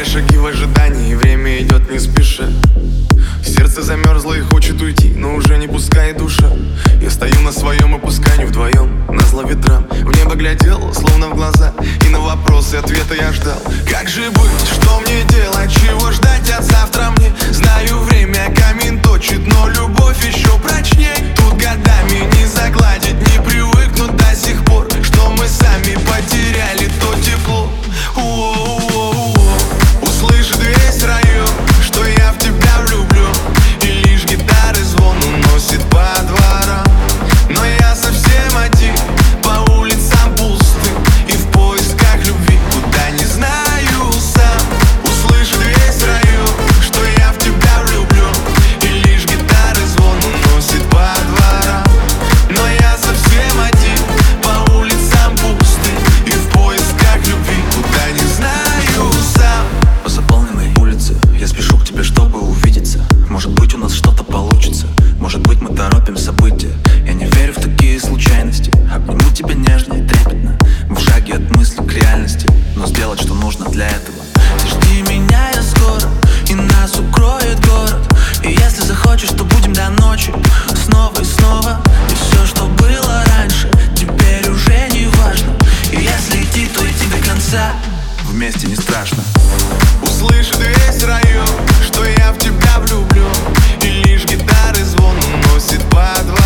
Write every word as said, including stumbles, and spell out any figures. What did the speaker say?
шаги в ожидании, время идет не спеша. Сердце замерзло и хочет уйти, но уже не пускает душа. Я стою на своем и пускай не вдвоем, назло ветрам. В небо глядел, словно в глаза, и на вопросы ответа я ждал. Как же быть, что мне делать, чего ждать от завтра мне? Знаю, время камень точит, но любовь еще прочней. Тут годами не загладить, не привыкнуть до сих пор, что мы сами потеряли то тепло. Услышит весь район, что я в тебя влюблен, и лишь гитары звон уносит по дворам. Но я совсем один, по улицам пусты, и в поисках любви, куда не знаю сам. Услышит весь район, что я в тебя влюблен, и лишь гитары звон уносит по дворам. Но я совсем один, по улицам пусты, и в поисках любви, куда не знаю сам. По заполненной улице я спешу к тебе, чтобы увидеться. Может быть, у нас что-то получится, может быть, мы торопим события. Я не верю в такие случайности, обниму тебя нежно и трепетно, в шаге от мысли к реальности, но сделать, что нужно для этого. Жди меня, я скоро, и нас укроет город. И если захочешь, то будем до ночи, снова и снова. И все, что было раньше, теперь уже не важно. И если идти, то идти до конца, вместе не страшно. Услышит весь район, что я в тебя влюблен, и лишь гитары звон уносит по дворам.